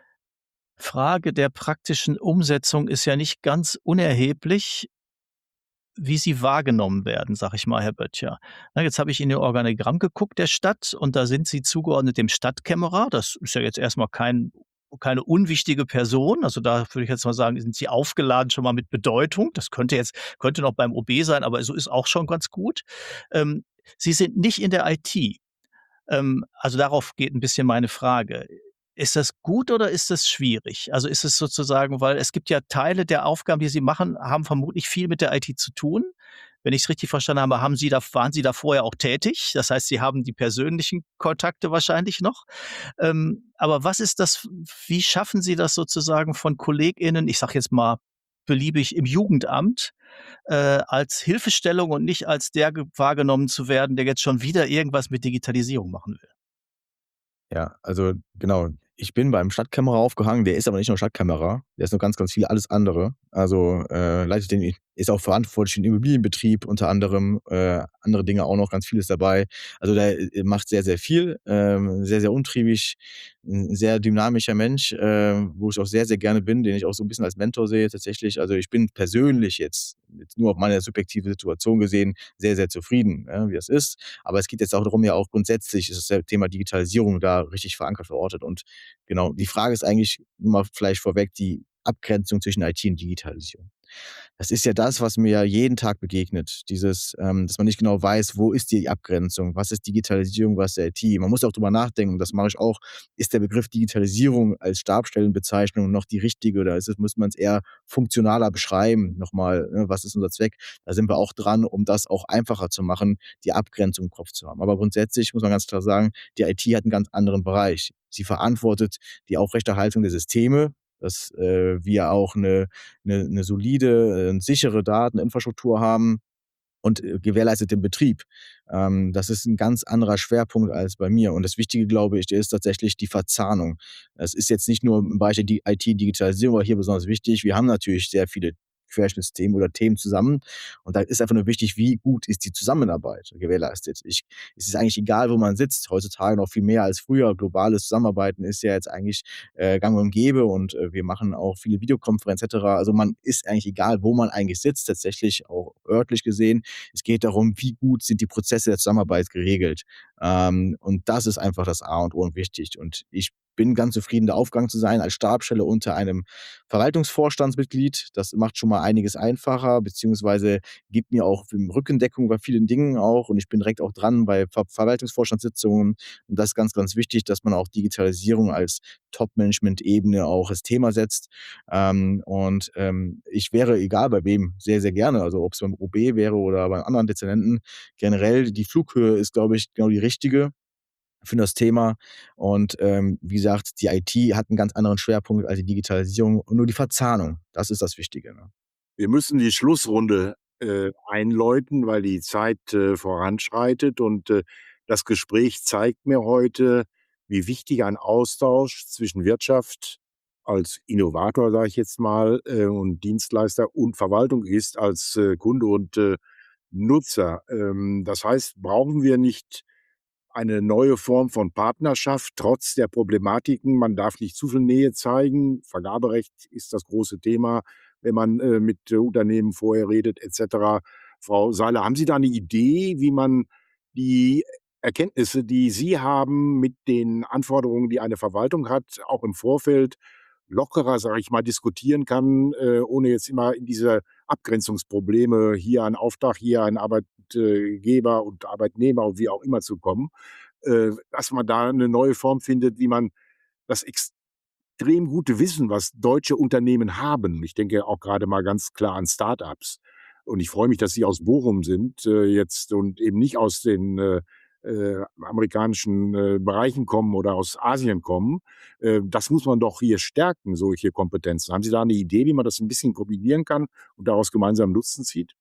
Frage der praktischen Umsetzung ist ja nicht ganz unerheblich, wie sie wahrgenommen werden, sage ich mal, Herr Böttcher. Na, jetzt habe ich in Ihr Organigramm geguckt der Stadt und da sind Sie zugeordnet dem Stadtkämmerer. Das ist ja jetzt erst mal keine unwichtige Person. Also, da würde ich jetzt mal sagen, sind Sie aufgeladen schon mal mit Bedeutung. Das könnte noch beim OB sein, aber so ist auch schon ganz gut. Sie sind nicht in der IT. Also, darauf geht ein bisschen meine Frage. Ist das gut oder ist das schwierig? Also, ist es sozusagen weil es gibt ja Teile der Aufgaben, die Sie machen, haben vermutlich viel mit der IT zu tun. Wenn ich's richtig verstanden habe, waren Sie da vorher auch tätig? Das heißt, Sie haben die persönlichen Kontakte wahrscheinlich noch. Aber was ist das wie schaffen Sie das sozusagen von KollegInnen, ich sage jetzt mal beliebig im Jugendamt, als Hilfestellung und nicht als der wahrgenommen zu werden, der jetzt schon wieder irgendwas mit Digitalisierung machen will? Ja, also genau. Ich bin beim Stadtkämmerer aufgehangen, der ist aber nicht nur Stadtkämmerer, der ist noch ganz, ganz viel alles andere. Also, leitet den ist auch verantwortlich für den Immobilienbetrieb unter anderem, andere Dinge auch noch, ganz vieles dabei. Also, der, macht sehr, sehr viel, sehr, sehr umtriebig, 'n sehr dynamischer Mensch, wo ich auch sehr, sehr gerne bin, den ich auch so 'n bisschen als Mentor sehe tatsächlich. Also, ich bin persönlich jetzt nur auf meine subjektive Situation gesehen, sehr, sehr zufrieden, ja, wie es ist. Aber es geht jetzt auch darum, ja auch grundsätzlich ist das Thema Digitalisierung da richtig verankert, verortet und genau, die Frage ist eigentlich nur mal vielleicht vorweg, die Abgrenzung zwischen IT und Digitalisierung. Das ist ja das, was mir ja jeden Tag begegnet. Dieses, dass man nicht genau weiß, wo ist die Abgrenzung? Was ist Digitalisierung, was ist IT? Man muss auch drüber nachdenken, das mache ich auch. Ist der Begriff Digitalisierung als Stabstellenbezeichnung noch die richtige oder muss man es eher funktionaler beschreiben? Nochmal, ne, was ist unser Zweck? Da sind wir auch dran, um das auch einfacher zu machen, die Abgrenzung im Kopf zu haben. Aber grundsätzlich muss man ganz klar sagen, die IT hat einen ganz anderen Bereich. Sie verantwortet die Aufrechterhaltung der Systeme, dass wir auch eine solide, sichere Dateninfrastruktur haben und gewährleistet den Betrieb. Das ist ein ganz anderer Schwerpunkt als bei mir. Und das Wichtige, glaube ich, ist tatsächlich die Verzahnung. Es ist jetzt nicht nur im Bereich der IT-Digitalisierung, aber hier besonders wichtig. Wir haben natürlich sehr viele Querschnittsthemen oder Themen zusammen. Und da ist einfach nur wichtig, wie gut ist die Zusammenarbeit gewährleistet. Es ist eigentlich egal, wo man sitzt. Heutzutage noch viel mehr als früher. Globales Zusammenarbeiten ist ja jetzt eigentlich gang und gäbe und wir machen auch viele Videokonferenzen etc. Also man ist eigentlich egal, wo man eigentlich sitzt, tatsächlich auch örtlich gesehen. Es geht darum, wie gut sind die Prozesse der Zusammenarbeit geregelt. Und das ist einfach das A und O und wichtig. Und ich bin ganz zufrieden, da aufgegangen zu sein als Stabsstelle unter einem Verwaltungsvorstandsmitglied. Das macht schon mal einiges einfacher, beziehungsweise gibt mir auch Rückendeckung bei vielen Dingen auch. Und ich bin direkt auch dran bei Verwaltungsvorstandssitzungen. Und das ist ganz, ganz wichtig, dass man auch Digitalisierung als Top-Management-Ebene auch als Thema setzt. Ich wäre, egal bei wem, sehr, sehr gerne, also ob es beim OB wäre oder bei anderen Dezernenten, generell die Flughöhe ist, glaube ich, genau die richtige für das Thema. Und wie gesagt, die IT hat einen ganz anderen Schwerpunkt als die Digitalisierung und nur die Verzahnung, das ist das Wichtige, ne? Wir müssen die Schlussrunde einläuten, weil die Zeit voranschreitet und das Gespräch zeigt mir heute, wie wichtig ein Austausch zwischen Wirtschaft als Innovator, sage ich jetzt mal, und Dienstleister und Verwaltung ist als Kunde und Nutzer. Das heißt, brauchen wir nicht eine neue Form von Partnerschaft trotz der Problematiken. Man darf nicht zu viel Nähe zeigen. Vergaberecht ist das große Thema, wenn man mit Unternehmen vorher redet et cetera. Frau Seiler, haben Sie da eine Idee, wie man die Erkenntnisse, die Sie haben mit den Anforderungen, die eine Verwaltung hat, auch im Vorfeld lockerer, sage ich mal, diskutieren kann, ohne jetzt immer in diese Abgrenzungsprobleme, hier ein Auftrag, hier ein Arbeitgeber und Arbeitnehmer und wie auch immer zu kommen, dass man da eine neue Form findet, wie man das extrem gute Wissen, was deutsche Unternehmen haben. Ich denke auch gerade mal ganz klar an Start-ups. Und ich freue mich, dass Sie aus Bochum sind, jetzt und eben nicht aus den amerikanischen Bereichen kommen oder aus Asien kommen. Das muss man doch hier stärken, solche Kompetenzen. Haben Sie da eine Idee, wie man das ein bisschen kombinieren kann und daraus gemeinsam Nutzen zieht?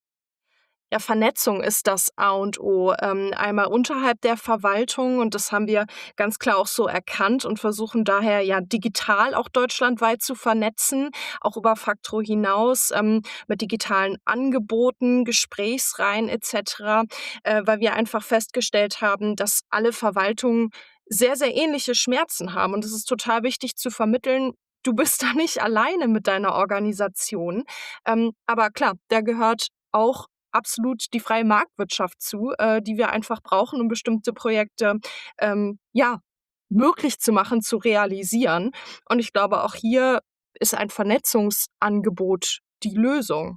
Ja, Vernetzung ist das A und O. Einmal unterhalb der Verwaltung und das haben wir ganz klar auch so erkannt und versuchen daher ja digital auch deutschlandweit zu vernetzen, auch über Faktro hinaus, mit digitalen Angeboten, Gesprächsreihen et cetera, weil wir einfach festgestellt haben, dass alle Verwaltungen sehr, sehr ähnliche Schmerzen haben und es ist total wichtig zu vermitteln, du bist da nicht alleine mit deiner Organisation. Aber klar, da gehört auch absolut die freie Marktwirtschaft zu, die wir einfach brauchen, um bestimmte Projekte, ja, möglich zu machen, zu realisieren. Und ich glaube, auch hier ist ein Vernetzungsangebot die Lösung.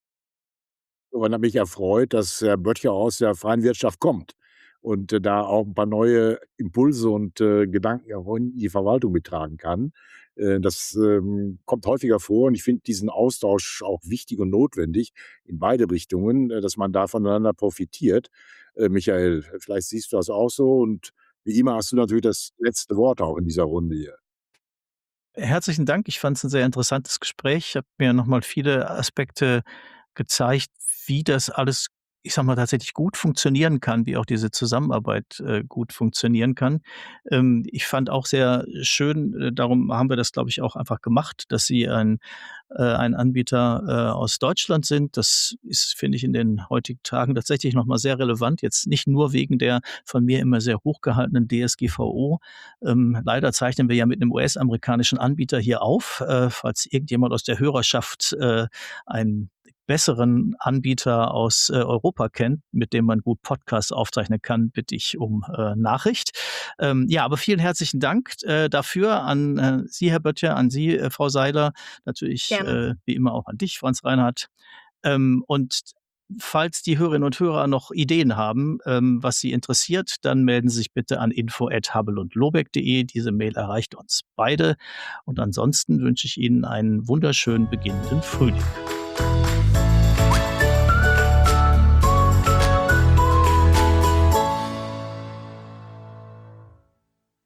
Und habe mich erfreut, dass Herr Böttcher aus der freien Wirtschaft kommt und da auch ein paar neue Impulse und Gedanken auch in die Verwaltung mittragen kann. Das kommt häufiger vor und ich finde diesen Austausch auch wichtig und notwendig in beide Richtungen, dass man da voneinander profitiert. Michael, vielleicht siehst du das auch so und wie immer hast du natürlich das letzte Wort auch in dieser Runde hier. Herzlichen Dank. Ich fand es 'n sehr interessantes Gespräch. Ich habe mir noch mal viele Aspekte gezeigt, wie das alles, ich sage mal, tatsächlich gut funktionieren kann, wie auch diese Zusammenarbeit, gut funktionieren kann. Ich fand auch sehr schön, darum haben wir das, glaube ich, auch einfach gemacht, dass Sie ein Anbieter, aus Deutschland sind. Das ist, finde ich, in den heutigen Tagen tatsächlich noch mal sehr relevant, jetzt nicht nur wegen der von mir immer sehr hochgehaltenen DSGVO. Leider zeichnen wir ja mit einem US-amerikanischen Anbieter hier auf. Falls irgendjemand aus der Hörerschaft, ein besseren Anbieter aus Europa kennt, mit dem man gut Podcasts aufzeichnen kann, bitte ich um Nachricht. Ja, aber vielen herzlichen Dank dafür an Sie, Herr Böttcher, an Sie, Frau Seiler, natürlich Gerne. wie immer auch an dich, Franz Reinhardt. Und falls die Hörerinnen und Hörer noch Ideen haben, was sie interessiert, dann melden Sie sich bitte an info@habelundlobeck.de. Diese Mail erreicht uns beide. Und ansonsten wünsche ich Ihnen einen wunderschönen beginnenden Frühling.